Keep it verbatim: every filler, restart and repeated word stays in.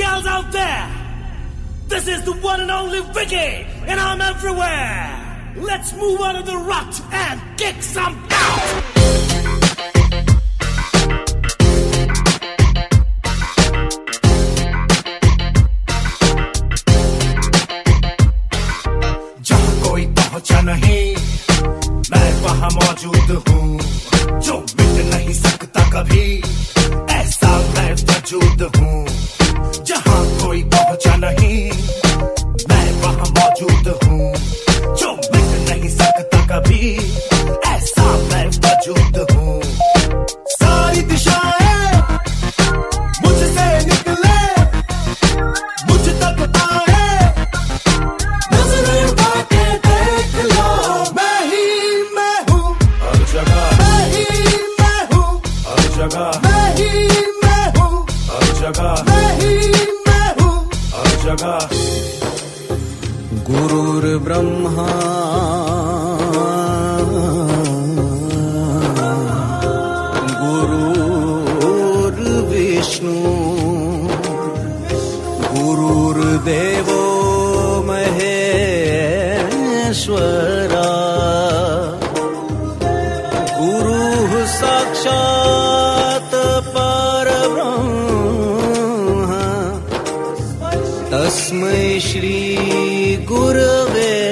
gals out there. This is the one and only Vicky, and I'm everywhere. Let's move out of the rut and kick some out. पहुंचा नहीं मैं वहां मौजूद हूँ जो मिट नहीं सकता कभी ऐसा मैं वजूद हूँ जहां कोई पहुंचा नहीं मैं वहां मौजूद हूँ जो मिट नहीं सकता कभी ऐसा मैं वजूद हूँ सारी दिशाएं मुझसे निकले मुझ तक आए नजरें उठा के देख लो मैं ही मैं हूँ हर जगह मैं ही मैं हूँ हर जगह मैं ही मैं हूँ हर जगह मैं ही मैं हूँ हर जगह गुरुर् ब्रह्मा गुरुर्विष्णु गुरुर्देवो महेश्वरा गुरुः साक्षात् परब्रह्म तस्मै श्री गुरवे